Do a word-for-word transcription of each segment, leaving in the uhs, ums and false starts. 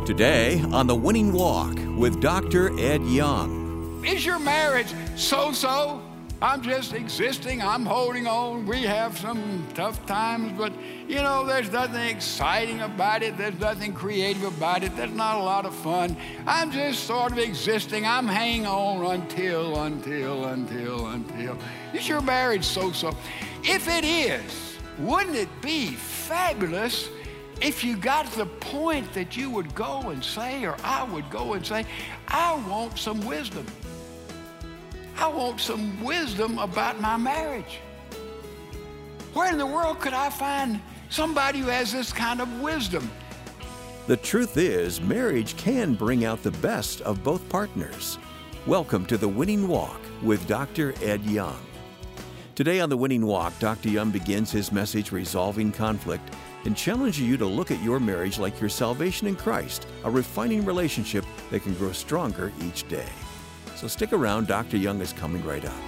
Today on The Winning Walk with Doctor Ed Young. Is your marriage so-so? I'm just existing, I'm holding on. We have some tough times, but you know, there's nothing exciting about it. There's nothing creative about it. There's not a lot of fun. I'm just sort of existing. I'm hanging on until, until, until, until. Is your marriage so-so? If it is, wouldn't it be fabulous if you got to the point that you would go and say, or I would go and say, I want some wisdom. I want some wisdom about my marriage. Where in the world could I find somebody who has this kind of wisdom? The truth is, marriage can bring out the best of both partners. Welcome to The Winning Walk with Doctor Ed Young. Today on The Winning Walk, Doctor Young begins his message, Resolving Conflict, and challenges you to look at your marriage like your salvation in Christ, a refining relationship that can grow stronger each day. So stick around, Doctor Young is coming right up.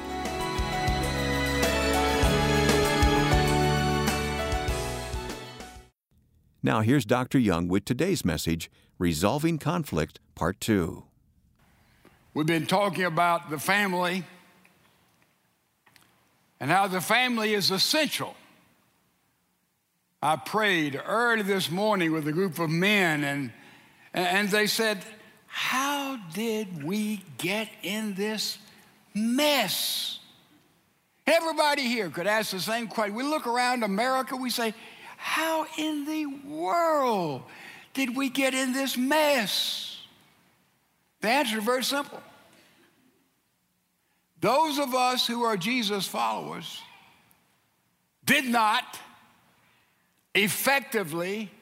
Now here's Doctor Young with today's message, Resolving Conflict, Part two. We've been talking about the family and how the family is essential. I prayed early this morning with a group of men, and, and they said, how did we get in this mess? Everybody here could ask the same question. We look around America, we say, how in the world did we get in this mess? The answer is very simple. Those of us who are Jesus followers did not effectively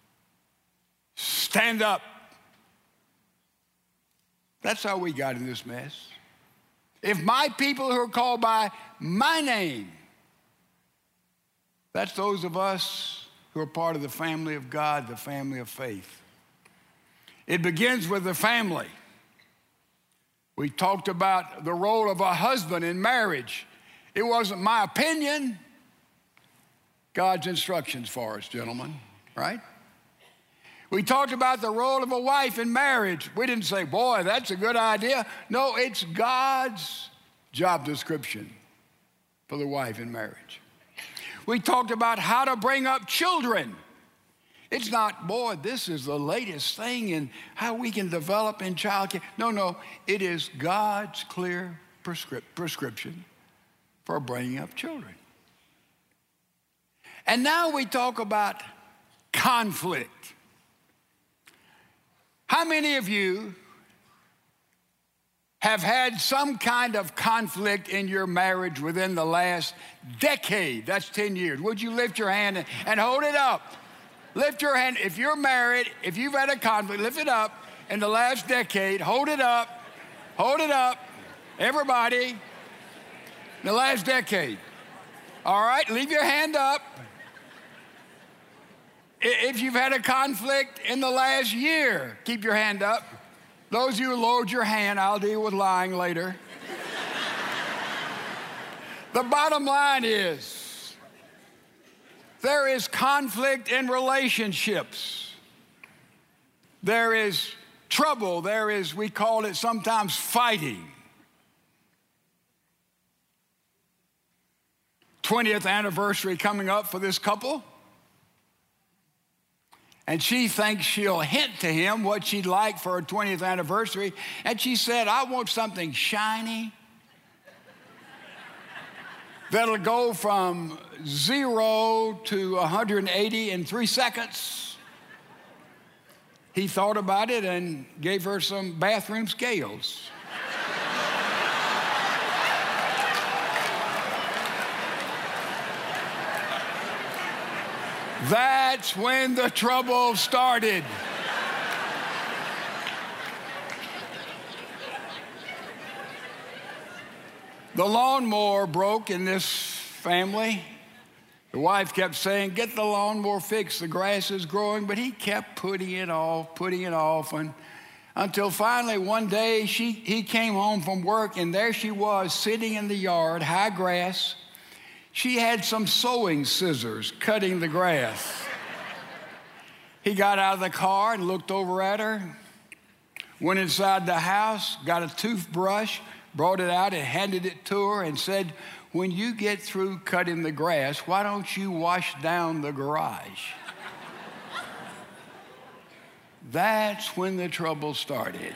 stand up. That's how we got in this mess. If my people who are called by my name, that's those of us who are part of the family of God, the family of faith. It begins with the family. We talked about the role of a husband in marriage. It wasn't my opinion. God's instructions for us, gentlemen, right? We talked about the role of a wife in marriage. We didn't say, boy, that's a good idea. No, it's God's job description for the wife in marriage. We talked about how to bring up children. It's not, boy, this is the latest thing in how we can develop in childcare. No, no, it is God's clear prescrip- prescription for bringing up children. And now we talk about conflict. How many of you have had some kind of conflict in your marriage within the last decade? That's ten years. Would you lift your hand and, and hold it up? Lift your hand. If you're married, if you've had a conflict, lift it up. In the last decade, hold it up. Hold it up. Everybody. In the last decade. All right, leave your hand up. If you've had a conflict in the last year, keep your hand up. Those of you who lowered your hand, I'll deal with lying later. The bottom line is, there is conflict in relationships. There is trouble. There is, we call it sometimes fighting. twentieth anniversary coming up for this couple. And she thinks she'll hint to him what she'd like for her twentieth anniversary. And she said, I want something shiny that'll go from zero to one hundred eighty in three seconds. He thought about it and gave her some bathroom scales. That's when the trouble started. The lawnmower broke in this family. The wife kept saying, get the lawnmower fixed, the grass is growing, but he kept putting it off, putting it off, and until finally one day she, he came home from work, and there she was sitting in the yard, high grass. She had some sewing scissors cutting the grass. He got out of the car and looked over at her, went inside the house, got a toothbrush, brought it out and handed it to her and said, when you get through cutting the grass, why don't you wash down the garage? That's when the trouble started.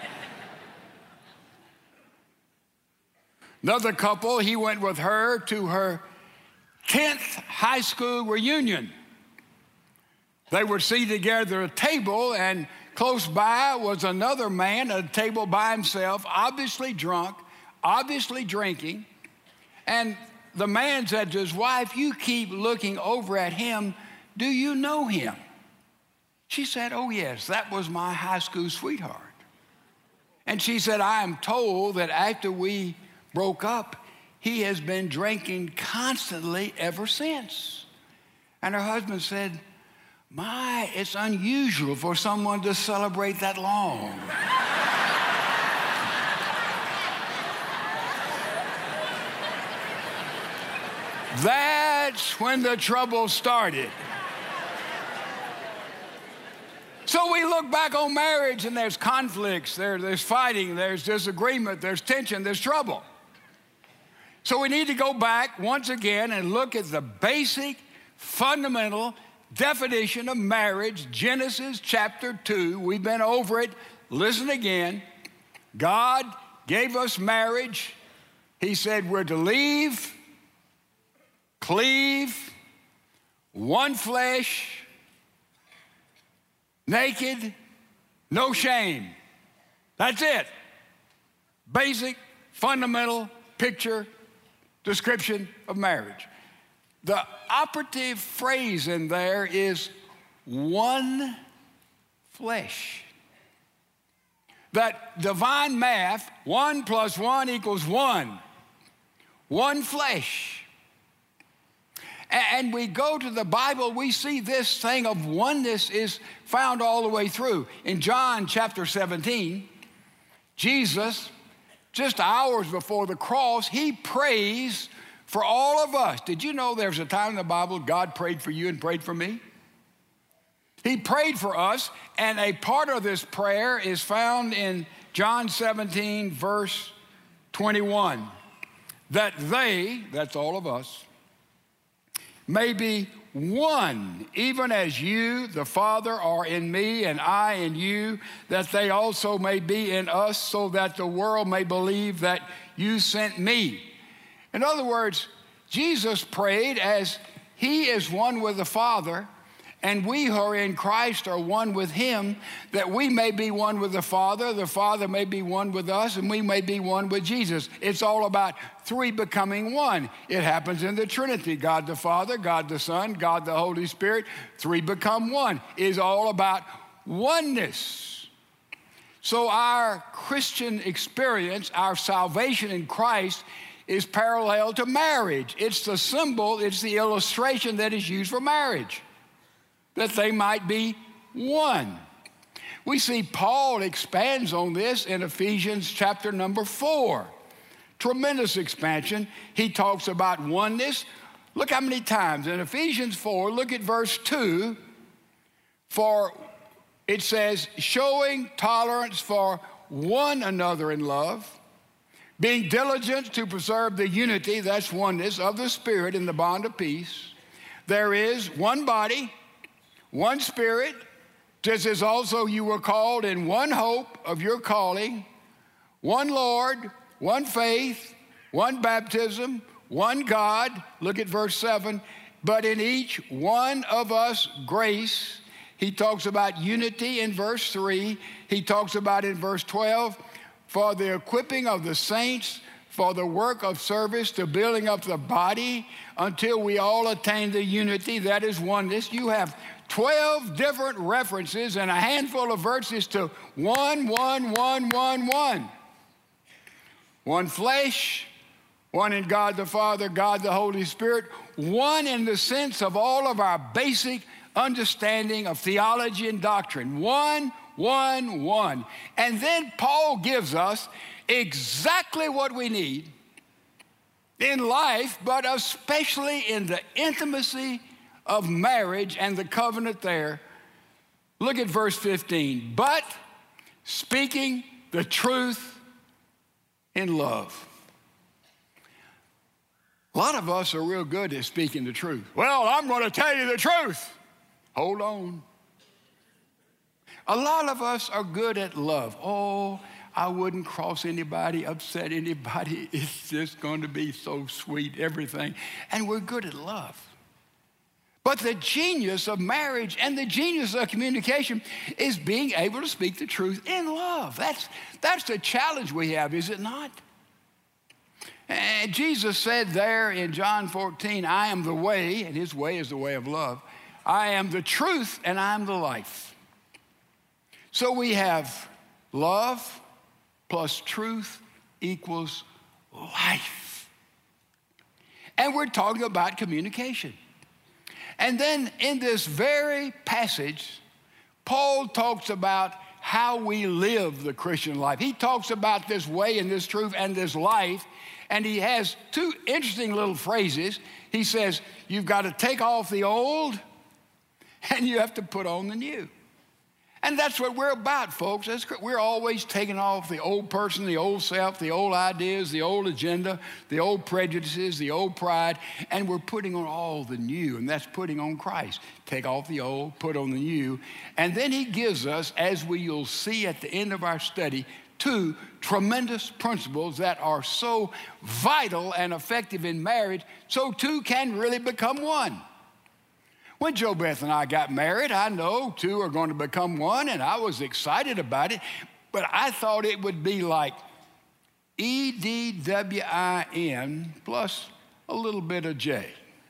Another couple, he went with her to her tenth high school reunion. They were seated together at a table, and close by was another man at a table by himself, obviously drunk, obviously drinking. And the man said to his wife, you keep looking over at him. Do you know him? She said, oh, yes, that was my high school sweetheart. And she said, I am told that after we broke up, he has been drinking constantly ever since. And her husband said, my, it's unusual for someone to celebrate that long. That's when the trouble started. So we look back on marriage and there's conflicts, there, there's fighting, there's disagreement, there's tension, there's trouble. So we need to go back once again and look at the basic, fundamental definition of marriage, Genesis chapter two. We've been over it. Listen again. God gave us marriage. He said we're to leave, cleave, one flesh, naked, no shame. That's it. Basic, fundamental picture, description of marriage. The operative phrase in there is one flesh. That divine math, one plus one equals one. One flesh. And we go to the Bible, we see this thing of oneness is found all the way through. In John chapter seventeen, Jesus, just hours before the cross, he prays for all of us. Did you know there's a time in the Bible God prayed for you and prayed for me? He prayed for us, and a part of this prayer is found in John seventeen, verse twenty-one. That they, that's all of us, may be one, even as you, the Father, are in me and I in you, that they also may be in us, so that the world may believe that you sent me. In other words, Jesus prayed as he is one with the Father, and we who are in Christ are one with him, that we may be one with the Father, the Father may be one with us, and we may be one with Jesus. It's all about three becoming one. It happens in the Trinity. God the Father, God the Son, God the Holy Spirit, three become one. It is all about oneness. So our Christian experience, our salvation in Christ, is parallel to marriage. It's the symbol, it's the illustration that is used for marriage, that they might be one. We see Paul expands on this in Ephesians chapter number four. Tremendous expansion. He talks about oneness. Look how many times. In Ephesians four, look at verse two. For it says, showing tolerance for one another in love, being diligent to preserve the unity, that's oneness, of the Spirit in the bond of peace. There is one body, one Spirit, just as also you were called in one hope of your calling, one Lord, one faith, one baptism, one God. Look at verse seven. But in each one of us grace. He talks about unity in verse three. He talks about in verse twelve, for the equipping of the saints, for the work of service, to building up the body until we all attain the unity that is oneness. You have twelve different references and a handful of verses to one, one, one, one, one. One flesh, one in God the Father, God the Holy Spirit, one in the sense of all of our basic understanding of theology and doctrine. One, one, one. And then Paul gives us exactly what we need in life, but especially in the intimacy of marriage and the covenant there, Look at verse fifteen. But speaking the truth in love. A lot of us are real good at speaking the truth. Well, I'm going to tell you the truth. Hold on. A lot of us are good at love. Oh, I wouldn't cross anybody, upset anybody. It's just going to be so sweet, everything. And we're good at love. But the genius of marriage and the genius of communication is being able to speak the truth in love. That's, that's the challenge we have, is it not? And Jesus said there in John fourteen, I am the way, and his way is the way of love. I am the truth, and I am the life. So we have love plus truth equals life. And we're talking about communication. And then in this very passage, Paul talks about how we live the Christian life. He talks about this way and this truth and this life, and he has two interesting little phrases. He says, you've got to take off the old, and you have to put on the new. And that's what we're about, folks. That's, we're always taking off the old person, the old self, the old ideas, the old agenda, the old prejudices, the old pride, and we're putting on all the new, and that's putting on Christ. Take off the old, put on the new. And then he gives us, as we will see at the end of our study, two tremendous principles that are so vital and effective in marriage, so two can really become one. When Joe Beth and I got married, I know two are going to become one, and I was excited about it, but I thought it would be like E D W I N plus a little bit of J.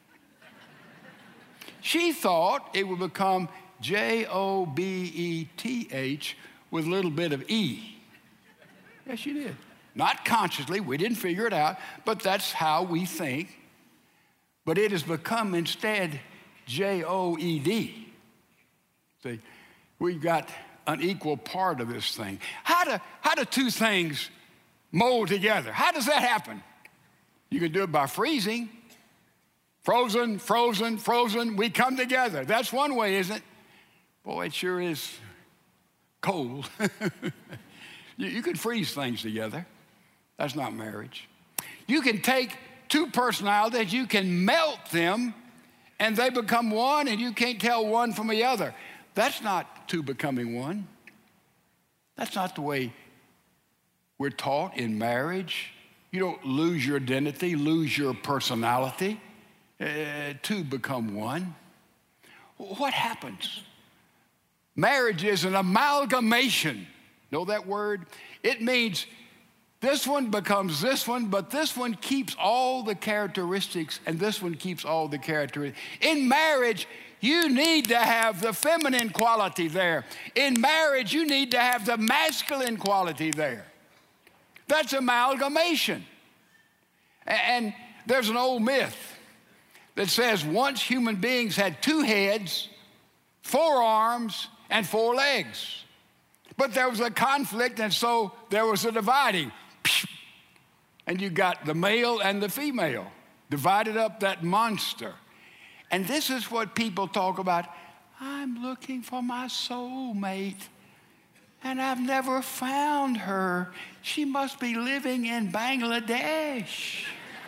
She thought it would become J O B E T H with a little bit of E. Yes, she did. Not consciously, we didn't figure it out, but that's how we think. But it has become instead J O E D. See, we've got an equal part of this thing. How do, how do two things mold together? How does that happen? You can do it by freezing. Frozen, frozen, frozen, we come together. That's one way, isn't it? Boy, it sure is cold. you, you can freeze things together. That's not marriage. You can take two personalities, you can melt them, and they become one, and you can't tell one from the other. That's not two becoming one. That's not the way we're taught in marriage. You don't lose your identity, lose your personality. Uh, two become one. What happens? Marriage is an amalgamation. Know that word? It means this one becomes this one, but this one keeps all the characteristics, and this one keeps all the characteristics. In marriage, you need to have the feminine quality there. In marriage, you need to have the masculine quality there. That's amalgamation. And there's an old myth that says once human beings had two heads, four arms, and four legs. But there was a conflict, and so there was a dividing. And you got the male and the female, divided up that monster. And this is what people talk about. I'm looking for my soulmate, and I've never found her. She must be living in Bangladesh.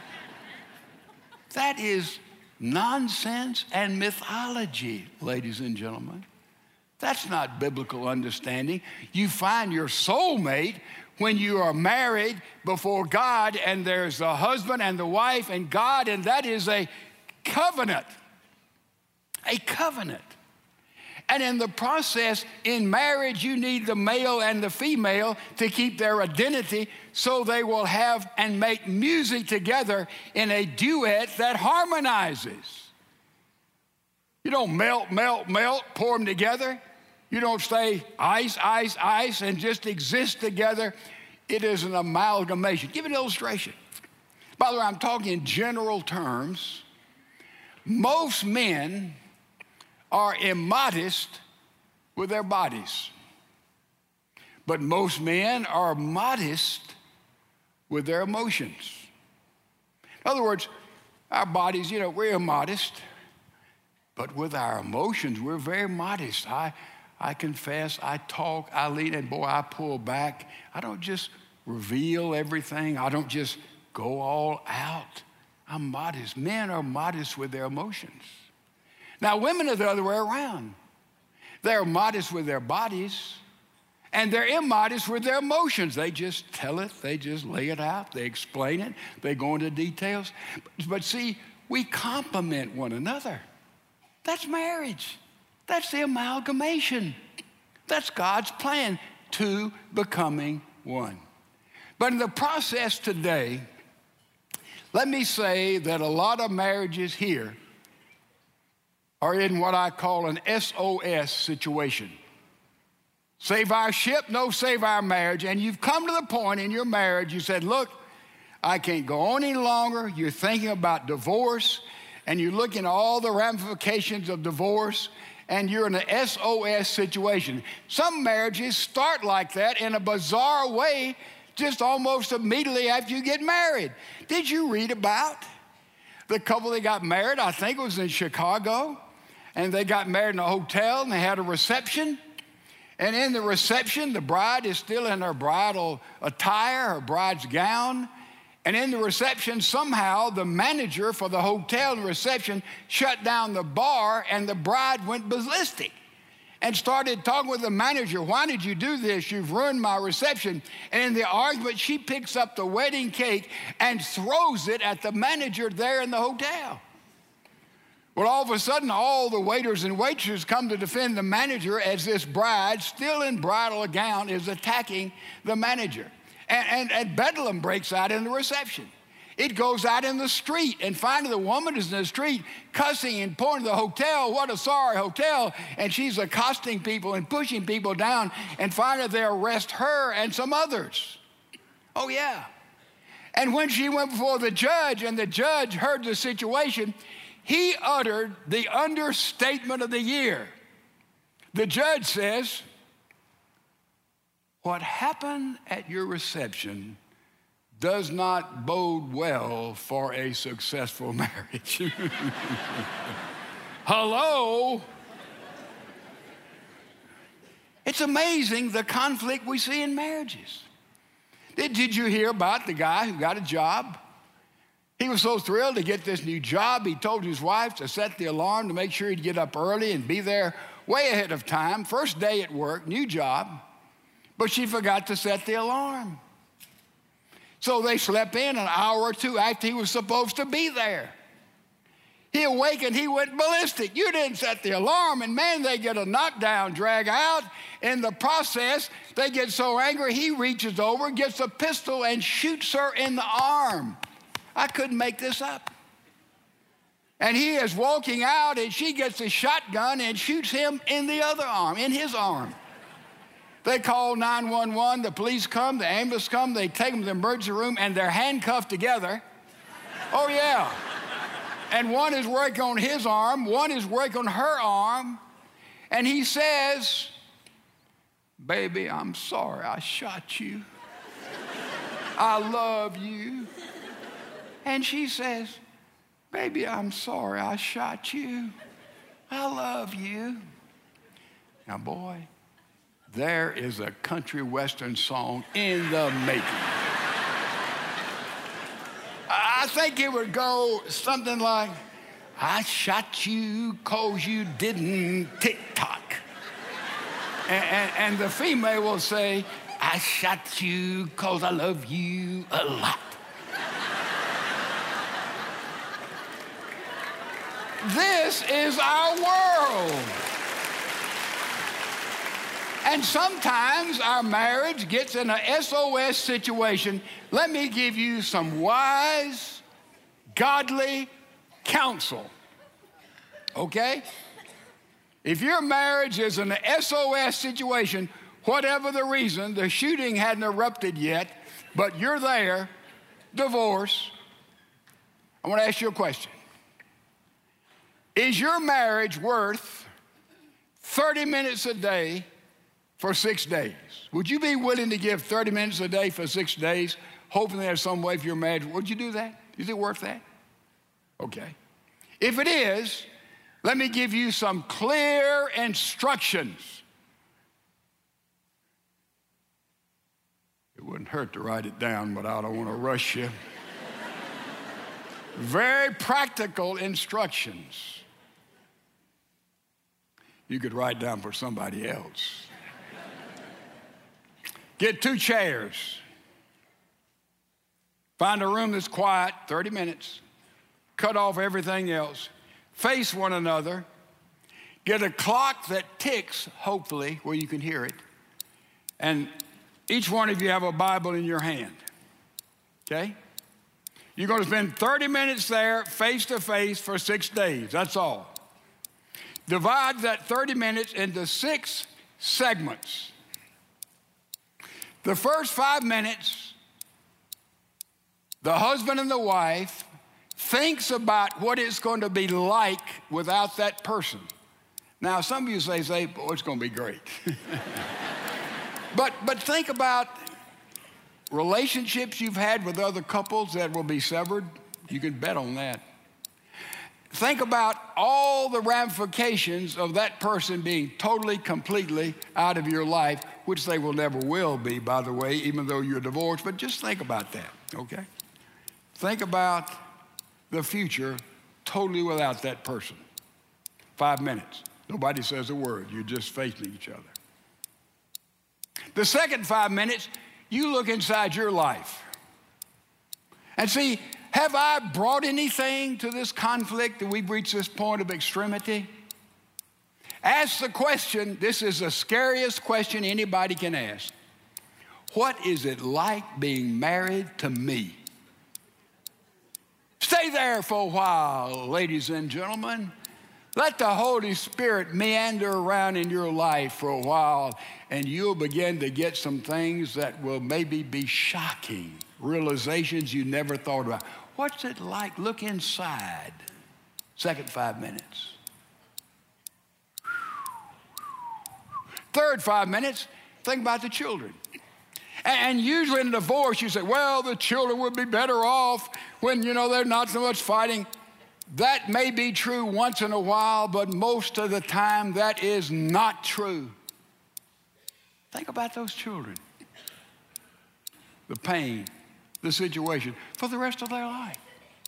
That is nonsense and mythology, ladies and gentlemen. That's not biblical understanding. You find your soulmate when you are married before God, and there's the husband and the wife and God, and that is a covenant. A covenant. And in the process, in marriage, you need the male and the female to keep their identity so they will have and make music together in a duet that harmonizes. You don't melt, melt, melt, pour them together. You don't stay ice, ice, ice, and just exist together. It is an amalgamation. Give an illustration. By the way, I'm talking in general terms. Most men are immodest with their bodies, but most men are modest with their emotions. In other words, our bodies, you know, we're immodest, but with our emotions, we're very modest. I, I confess, I talk, I lead, and boy, I pull back. I don't just reveal everything. I don't just go all out. I'm modest. Men are modest with their emotions. Now, women are the other way around. They're modest with their bodies, and they're immodest with their emotions. They just tell it. They just lay it out. They explain it. They go into details. But, but see, we complement one another. That's marriage. That's the amalgamation. That's God's plan, two becoming one. But in the process today, let me say that a lot of marriages here are in what I call an S O S situation. Save our ship, no, save our marriage. And you've come to the point in your marriage, you said, look, I can't go on any longer. You're thinking about divorce, and you're looking at all the ramifications of divorce, and you're in an S O S situation. Some marriages start like that in a bizarre way, just almost immediately after you get married. Did you read about the couple that got married? I think it was in Chicago. And they got married in a hotel, and they had a reception. And in the reception, the bride is still in her bridal attire, her bride's gown. And in the reception, somehow, the manager for the hotel reception shut down the bar, and the bride went ballistic and started talking with the manager. Why did you do this? You've ruined my reception. And in the argument, she picks up the wedding cake and throws it at the manager there in the hotel. Well, all of a sudden, all the waiters and waitresses come to defend the manager as this bride, still in bridal gown, is attacking the manager. And, and, and bedlam breaks out in the reception. It goes out in the street, and finally the woman is in the street cussing and pointing to the hotel. What a sorry hotel. And she's accosting people and pushing people down, and finally they arrest her and some others. Oh, yeah. And when she went before the judge, and the judge heard the situation, he uttered the understatement of the year. The judge says, what happened at your reception does not bode well for a successful marriage. Hello? It's amazing the conflict we see in marriages. Did, did you hear about the guy who got a job? He was so thrilled to get this new job, he told his wife to set the alarm to make sure he'd get up early and be there way ahead of time. First day at work, new job, but she forgot to set the alarm. So they slept in an hour or two after he was supposed to be there. He awakened, he went ballistic. You didn't set the alarm, and man, they get a knockdown, drag out. In the process, they get so angry, he reaches over, gets a pistol, and shoots her in the arm. I couldn't make this up. And he is walking out, and she gets a shotgun and shoots him in the other arm, in his arm. They call nine one one, the police come, the ambulance come, they take him to the emergency room, and they're handcuffed together. Oh, yeah. And one is working on his arm, one is working on her arm, and he says, baby, I'm sorry I shot you. I love you. And she says, baby, I'm sorry I shot you. I love you. Now, boy, there is a country western song in the making. I think it would go something like, I shot you cause you didn't tick-tock. And, and, and the female will say, I shot you cause I love you a lot. This is our world. And sometimes our marriage gets in an S O S situation. Let me give you some wise, godly counsel. Okay? If your marriage is in an S O S situation, whatever the reason, the shooting hadn't erupted yet, but you're there, divorce, I want to ask you a question. Is your marriage worth thirty minutes a day for six days? Would you be willing to give thirty minutes a day for six days, hoping there's some way for your marriage? Would you do that? Is it worth that? Okay. If it is, let me give you some clear instructions Wouldn't hurt to write it down, but I don't want to rush you. Very practical instructions. You could write down for somebody else. Get two chairs. Find a room that's quiet, thirty minutes. Cut off everything else. Face one another. Get a clock that ticks, hopefully, where you can hear it. And each one of you have a Bible in your hand. Okay? You're going to spend thirty minutes there, face to face, for six days. That's all. Divide that thirty minutes into six segments. The first five minutes, the husband and the wife thinks about what it's going to be like without that person. Now, some of you say, say oh, it's going to be great. but, but think about relationships you've had with other couples that will be severed. You can bet on that. Think about all the ramifications of that person being totally, completely out of your life, which they will never will be, by the way, even though you're divorced. But just think about that, okay? Think about the future totally without that person. Five minutes. Nobody says a word. You're just facing each other. The second five minutes, you look inside your life and see, have I brought anything to this conflict that we've reached this point of extremity? Ask the question, this is the scariest question anybody can ask. What is it like being married to me? Stay there for a while, ladies and gentlemen. Let the Holy Spirit meander around in your life for a while, and you'll begin to get some things that will maybe be shocking, realizations you never thought about. What's it like? Look inside. Second five minutes. Third five minutes, think about the children. And usually in a divorce, you say, well, the children would be better off when, you know, they're not so much fighting. That may be true once in a while, but most of the time that is not true. Think about those children. The pain, the situation, for the rest of their life.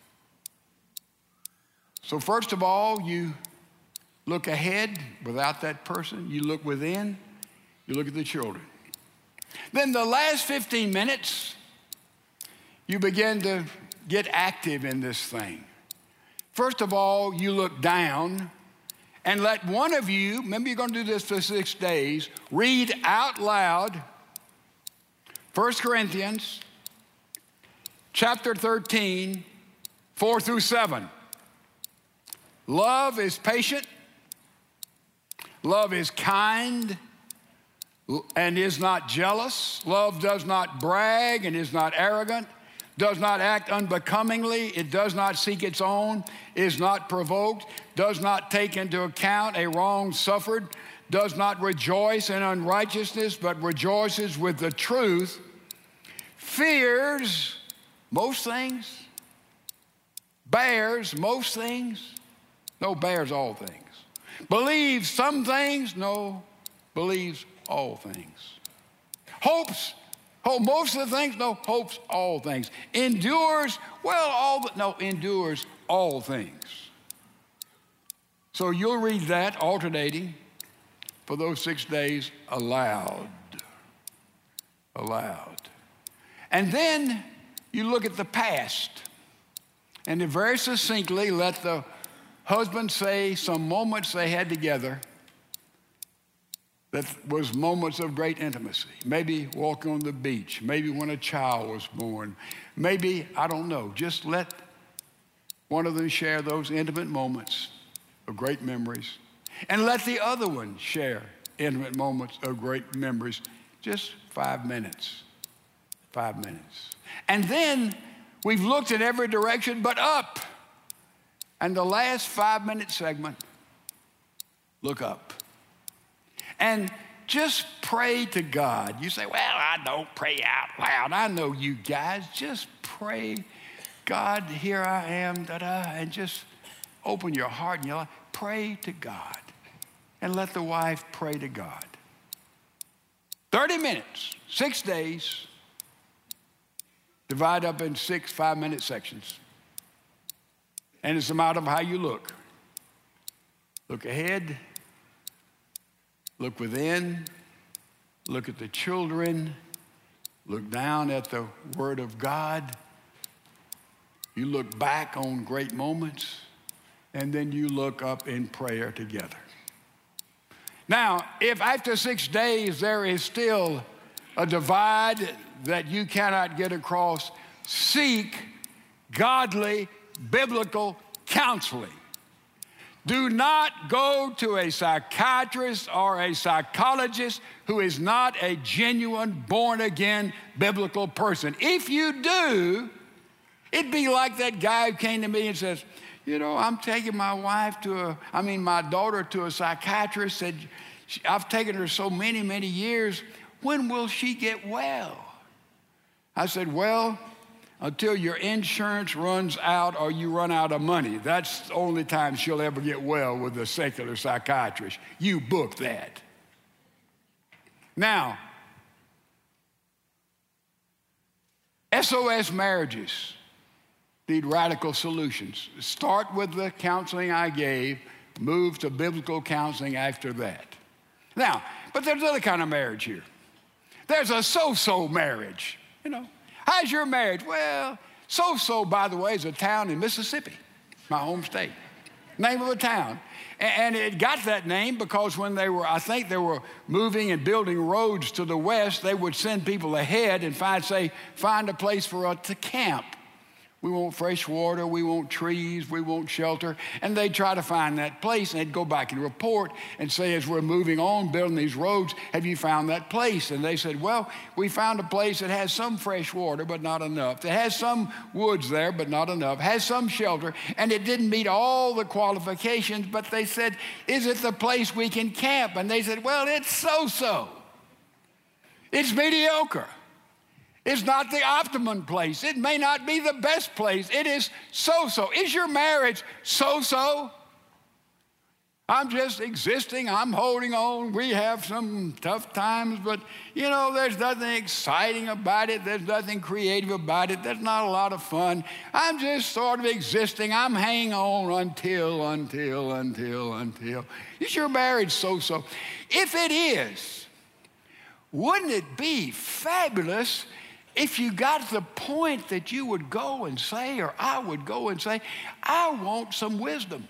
So first of all, you look ahead without that person. You look within. You look at the children. Then the last fifteen minutes, you begin to get active in this thing. First of all, you look down and let one of you, remember you're going to do this for six days, read out loud First Corinthians chapter thirteen, four through seven. Love is patient. Love is kind and is not jealous. Love does not brag and is not arrogant, does not act unbecomingly. It does not seek its own, is not provoked, does not take into account a wrong suffered, does not rejoice in unrighteousness, but rejoices with the truth, fears most things, bears most things, no, bears all things, believes some things, no, believes all things, hopes, hope most of the things, no, hopes all things, endures, well, all the, no, endures all things. So you'll read that alternating for those six days aloud, aloud. And then you look at the past and very succinctly let the husband say some moments they had together that was moments of great intimacy. Maybe walking on the beach, maybe when a child was born, maybe, I don't know, just let one of them share those intimate moments of great memories and let the other one share intimate moments of great memories. Just five minutes, five minutes. And then we've looked in every direction but up. And the last five-minute segment, look up. And just pray to God. You say, well, I don't pray out loud. I know you guys. Just pray, God, here I am, da-da, and just open your heart and your life. Pray to God. And let the wife pray to God. thirty minutes, six days, Divide up in six five-minute sections. And it's a matter of how you look. Look ahead. Look within. Look at the children. Look down at the Word of God. You look back on great moments. And then you look up in prayer together. Now, if after six days there is still a divide that you cannot get across, seek godly, biblical counseling. Do not go to a psychiatrist or a psychologist who is not a genuine, born-again, biblical person. If you do, it'd be like that guy who came to me and says, you know, I'm taking my wife to a, I mean, my daughter to a psychiatrist. Said, I've taken her so many, many years. When will she get well? I said, well, until your insurance runs out or you run out of money. That's the only time she'll ever get well with a secular psychiatrist. You book that. Now, S O S marriages need radical solutions. Start with the counseling I gave, move to biblical counseling after that. Now, but there's another kind of marriage here. There's a so-so marriage, you know. How's your marriage? Well, so-so, by the way, is a town in Mississippi, my home state. Name of a town. And it got that name because when they were, I think they were moving and building roads to the west, they would send people ahead and find, say, find a place for us to camp. We want fresh water, we want trees, we want shelter. And they'd try to find that place, and they'd go back and report and say, as we're moving on, building these roads, have you found that place? And they said, well, we found a place that has some fresh water, but not enough. That has some woods there, but not enough. Has some shelter, and it didn't meet all the qualifications, but they said, is it the place we can camp? And they said, well, it's so-so. It's mediocre. It's not the optimum place. It may not be the best place. It is so-so. Is your marriage so-so? I'm just existing. I'm holding on. We have some tough times, but, you know, there's nothing exciting about it. There's nothing creative about it. There's not a lot of fun. I'm just sort of existing. I'm hanging on until, until, until, until. Is your marriage so-so? If it is, wouldn't it be fabulous if you got to the point that you would go and say, or I would go and say, I want some wisdom.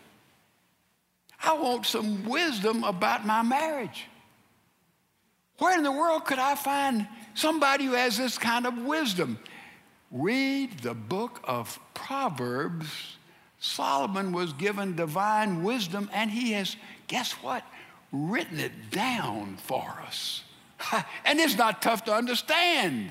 I want some wisdom about my marriage. Where in the world could I find somebody who has this kind of wisdom? Read the book of Proverbs. Solomon was given divine wisdom, and he has, guess what? Written it down for us. And it's not tough to understand.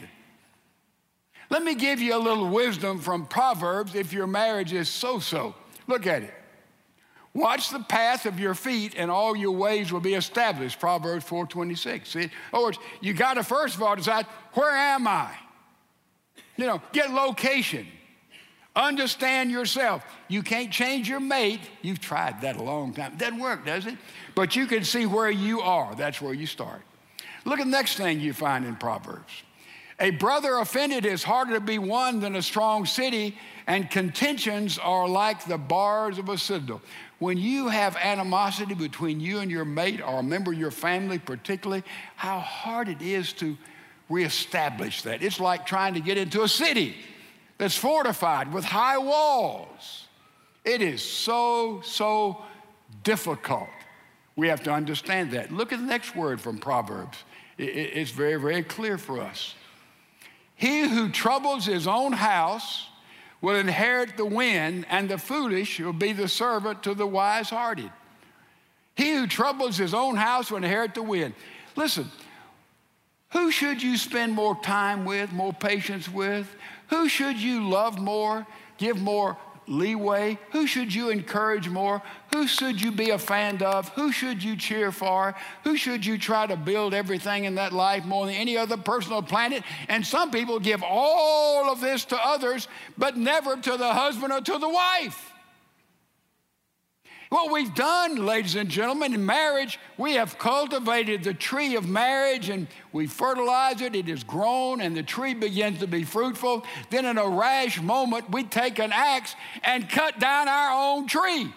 Let me give you a little wisdom from Proverbs if your marriage is so-so. Look at it. Watch the path of your feet, and all your ways will be established. Proverbs four twenty-six. See? In other words, you got to first of all decide, where am I? You know, get location. Understand yourself. You can't change your mate. You've tried that a long time. It doesn't work, does it? But you can see where you are. That's where you start. Look at the next thing you find in Proverbs. A brother offended is harder to be won than a strong city, and contentions are like the bars of a citadel. When you have animosity between you and your mate or a member of your family particularly, how hard it is to reestablish that. It's like trying to get into a city that's fortified with high walls. It is so, so difficult. We have to understand that. Look at the next word from Proverbs. It's very, very clear for us. He who troubles his own house will inherit the wind, and the foolish will be the servant to the wise-hearted. He who troubles his own house will inherit the wind. Listen, who should you spend more time with, more patience with? Who should you love more, give more leeway? Who should you encourage more? Who should you be a fan of? Who should you cheer for? Who should you try to build everything in that life more than any other person on the planet? And some people give all of this to others, but never to the husband or to the wife. What we've done, ladies and gentlemen, in marriage, we have cultivated the tree of marriage and we fertilize it, it has grown, and the tree begins to be fruitful. Then in a rash moment, we take an axe and cut down our own tree.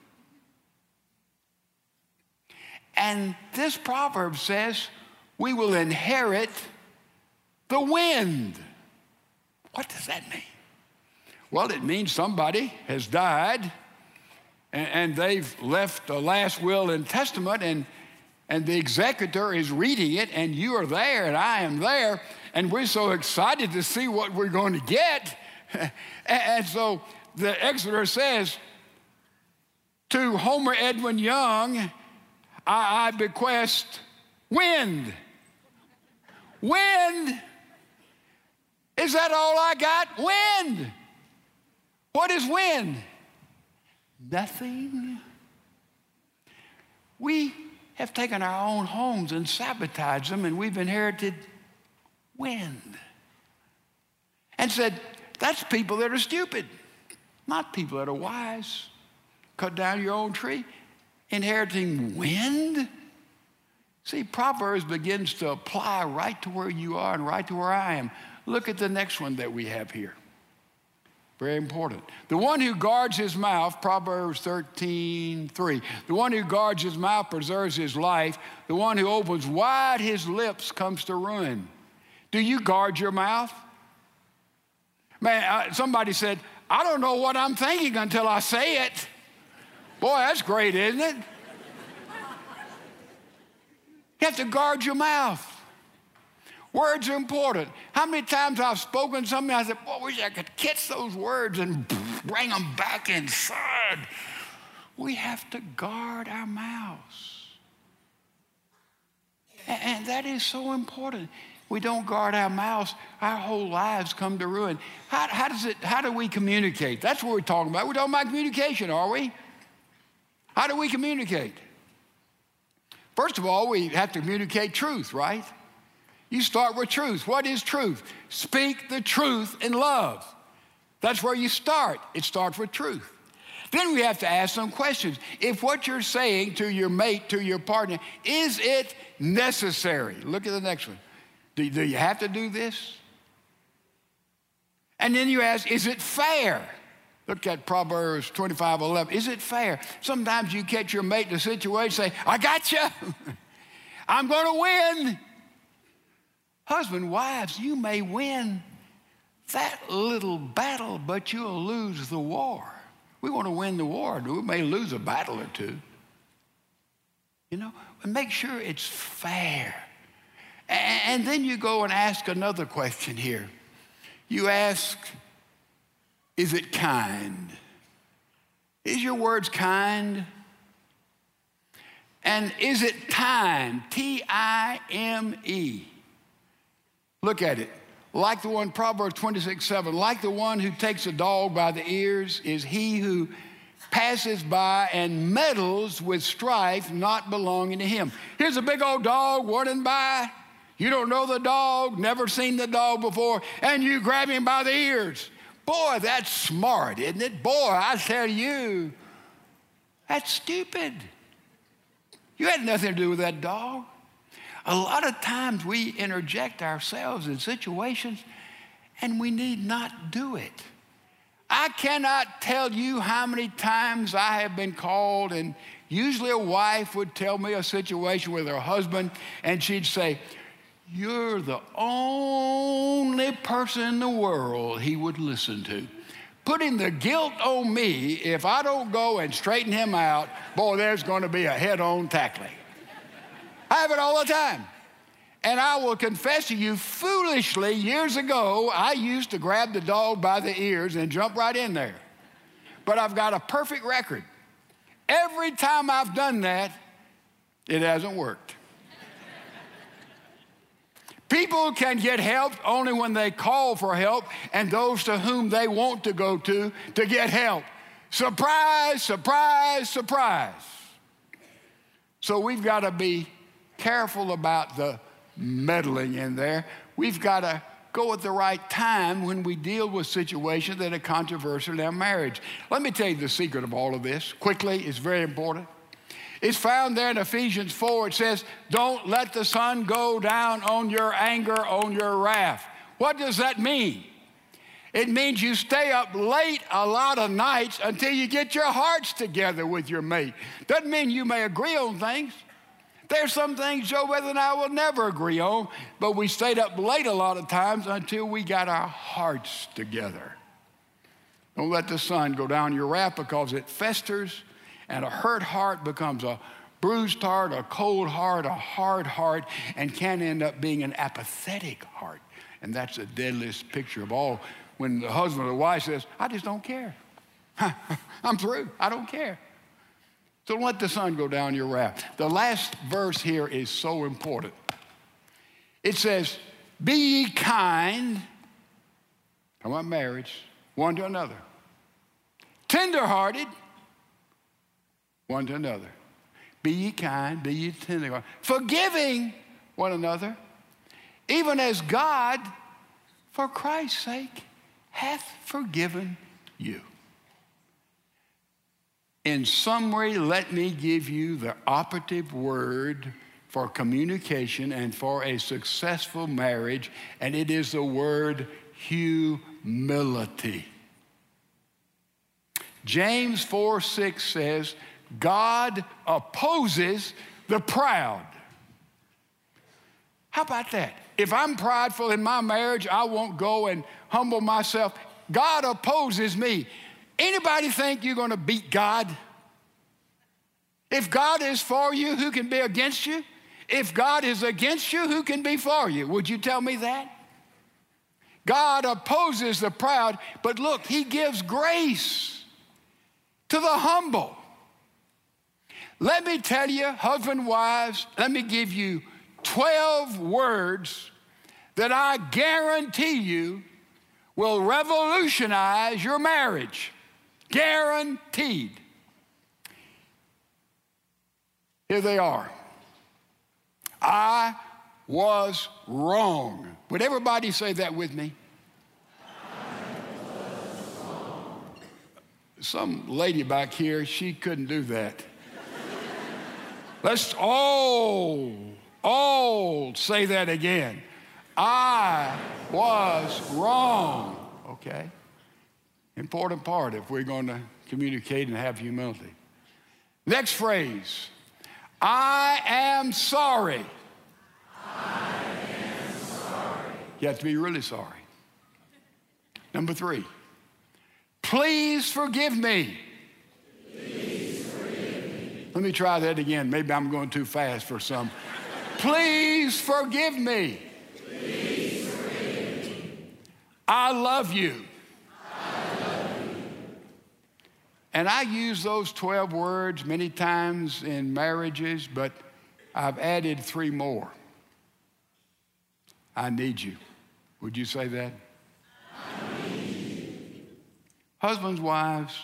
And this proverb says, we will inherit the wind. What does that mean? Well, it means somebody has died and, and they've left a last will and testament, and, and the executor is reading it, and you are there and I am there, and we're so excited to see what we're going to get. and, and so the executor says, to Homer Edwin Young, I, I bequest wind. Wind. Is that all I got? Wind. What is wind? Nothing. We have taken our own homes and sabotaged them, and we've inherited wind. And said, that's people that are stupid, not people that are wise. Cut down your own tree, inheriting wind. See, Proverbs begins to apply right to where you are and right to where I am. Look at the next one that we have here. Very important. The one who guards his mouth, Proverbs thirteen three. The one who guards his mouth preserves his life. The one who opens wide his lips comes to ruin. Do you guard your mouth? Man, uh, somebody said, I don't know what I'm thinking until I say it. Boy, that's great, isn't it? You have to guard your mouth. Words are important. How many times I've spoken something, I said, boy, I wish I could catch those words and bring them back inside. We have to guard our mouths. And that is so important. We don't guard our mouths, our whole lives come to ruin. How, how does it, how do we communicate? That's what we're talking about. We're talking about communication, are we? How do we communicate? First of all, we have to communicate truth, right? You start with truth. What is truth? Speak the truth in love. That's where you start. It starts with truth. Then we have to ask some questions. If what you're saying to your mate, to your partner, is it necessary? Look at the next one. Do, do you have to do this? And then you ask, is it fair? Look at Proverbs twenty-five eleven. Is it fair? Sometimes you catch your mate in a situation, say, I got you. I'm going to win. Husband, wives, you may win that little battle, but you'll lose the war. We want to win the war. We may lose a battle or two. You know, and make sure it's fair. And then you go and ask another question here. You ask, is it kind? Is your words kind? And is it time? T I M E. Look at it. Like the one, Proverbs twenty-six seven, like the one who takes a dog by the ears is he who passes by and meddles with strife not belonging to him. Here's a big old dog running by. You don't know the dog, never seen the dog before, and you grab him by the ears. Boy, that's smart, isn't it? Boy, I tell you, that's stupid. You had nothing to do with that dog. A lot of times we interject ourselves in situations and we need not do it. I cannot tell you how many times I have been called, and usually a wife would tell me a situation with her husband and she'd say, you're the only person in the world he would listen to. Putting the guilt on me, if I don't go and straighten him out, boy, there's going to be a head-on tackling. I have it all the time. And I will confess to you, foolishly, years ago, I used to grab the dog by the ears and jump right in there. But I've got a perfect record. Every time I've done that, it hasn't worked. People can get help only when they call for help, and those to whom they want to go to to get help. Surprise, surprise, surprise. So we've got to be careful about the meddling in there. We've got to go at the right time when we deal with situations that are controversial in our marriage. Let me tell you the secret of all of this. Quickly, it's very important. It's found there in Ephesians four. It says, don't let the sun go down on your anger, on your wrath. What does that mean? It means you stay up late a lot of nights until you get your hearts together with your mate. Doesn't mean you may agree on things. There's some things Joe Weather and I will never agree on, but we stayed up late a lot of times until we got our hearts together. Don't let the sun go down your wrath, because it festers, and a hurt heart becomes a bruised heart, a cold heart, a hard heart, and can end up being an apathetic heart. And that's the deadliest picture of all. When the husband or the wife says, I just don't care. I'm through. I don't care. So don't let the sun go down your wrath. The last verse here is so important. It says, be ye kind, talking about marriage, one to another. Tenderhearted, one to another. Be ye kind, be ye tenderhearted. Forgiving one another, even as God, for Christ's sake, hath forgiven you. In summary, let me give you the operative word for communication and for a successful marriage, and it is the word humility. James four six says, God opposes the proud. How about that? If I'm prideful in my marriage, I won't go and humble myself. God opposes me. Anybody think you're going to beat God? If God is for you, who can be against you? If God is against you, who can be for you? Would you tell me that? God opposes the proud, but look, he gives grace to the humble. Let me tell you, husband, wives, let me give you twelve words that I guarantee you will revolutionize your marriage. Guaranteed. Here they are. I was wrong. Would everybody say that with me? I was wrong. Some lady back here, she couldn't do that. Let's all, all say that again. I was wrong. Okay. Important part if we're going to communicate and have humility. Next phrase. I am sorry. I am sorry. You have to be really sorry. Number three. Please forgive me. Please forgive me. Let me try that again. Maybe I'm going too fast for some. Please forgive me. Please forgive me. I love you. I love you. And I use those twelve words many times in marriages, but I've added three more. I need you. Would you say that? I need you. Husbands, wives,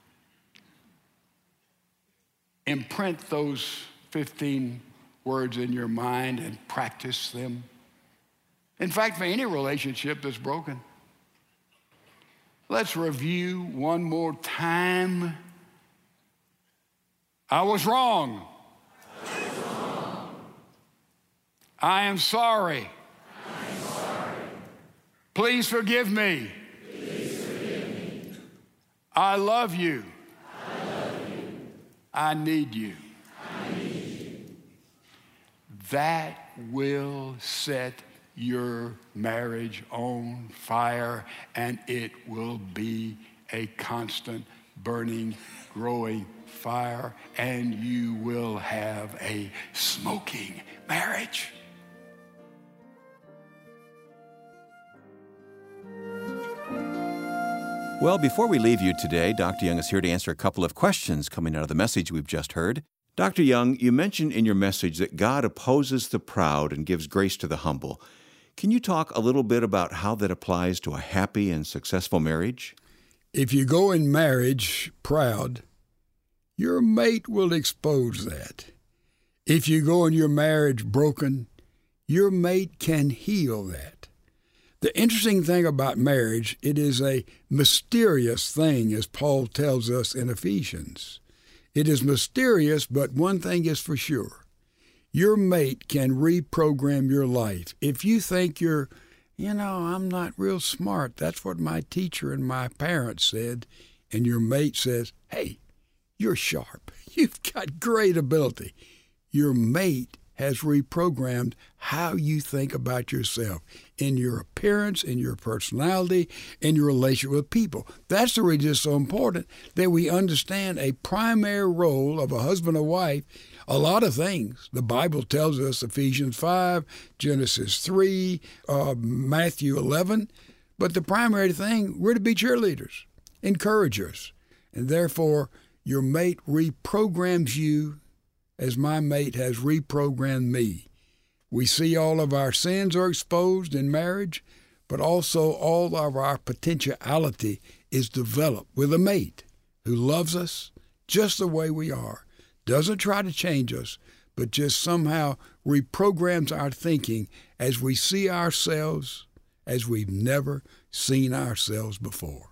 imprint those fifteen words in your mind and practice them. In fact, for any relationship that's broken, let's review one more time. I was wrong. I was wrong. I am sorry. I am sorry. Please forgive me. Please forgive me. I love you. I love you. I need you. I need you. That will set your marriage on fire, and it will be a constant, burning, growing fire, and you will have a smoking marriage. Well, before we leave you today, Doctor Young is here to answer a couple of questions coming out of the message we've just heard. Doctor Young, you mentioned in your message that God opposes the proud and gives grace to the humble. Can you talk a little bit about how that applies to a happy and successful marriage? If you go in marriage proud, your mate will expose that. If you go in your marriage broken, your mate can heal that. The interesting thing about marriage, it is a mysterious thing, as Paul tells us in Ephesians. It is mysterious, but one thing is for sure. Your mate can reprogram your life. If you think you're, you know, I'm not real smart, that's what my teacher and my parents said, and your mate says, hey, you're sharp. You've got great ability. Your mate has reprogrammed how you think about yourself in your appearance, in your personality, in your relationship with people. That's the reason it's so important that we understand a primary role of a husband and wife. A lot of things. The Bible tells us, Ephesians five, Genesis three, uh, Matthew eleven. But the primary thing, we're to be cheerleaders, encouragers. And therefore, your mate reprograms you as my mate has reprogrammed me. We see all of our sins are exposed in marriage, but also all of our potentiality is developed with a mate who loves us just the way we are, doesn't try to change us, but just somehow reprograms our thinking as we see ourselves as we've never seen ourselves before.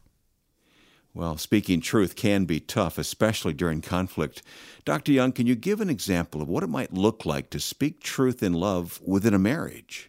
Well, speaking truth can be tough, especially during conflict. Doctor Young, can you give an example of what it might look like to speak truth in love within a marriage?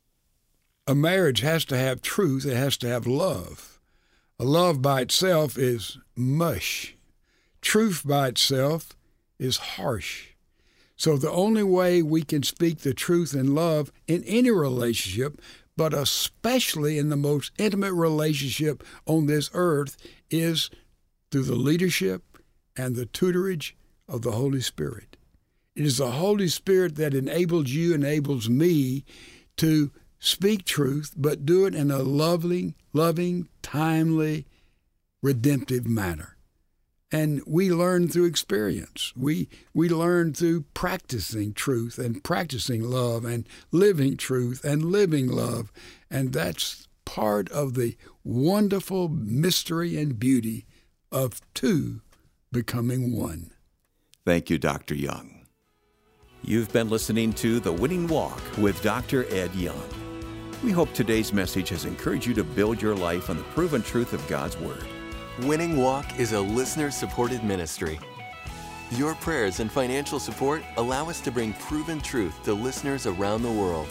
A marriage has to have truth. It has to have love. A love by itself is mush. Truth by itself is harsh. So the only way we can speak the truth in love in any relationship, but especially in the most intimate relationship on this earth, is through the leadership and the tutorage of the Holy Spirit. It is the Holy Spirit that enables you, enables me to speak truth, but do it in a loving, loving, timely, redemptive manner. And we learn through experience. We we learn through practicing truth and practicing love and living truth and living love. And that's part of the wonderful mystery and beauty of two becoming one. Thank you, Doctor Young. You've been listening to The Winning Walk with Doctor Ed Young. We hope today's message has encouraged you to build your life on the proven truth of God's Word. Winning Walk is a listener-supported ministry. Your prayers and financial support allow us to bring proven truth to listeners around the world.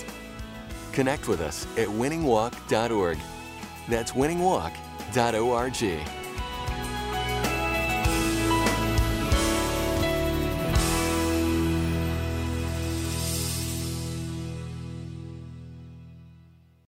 Connect with us at winning walk dot org. That's winning walk dot org.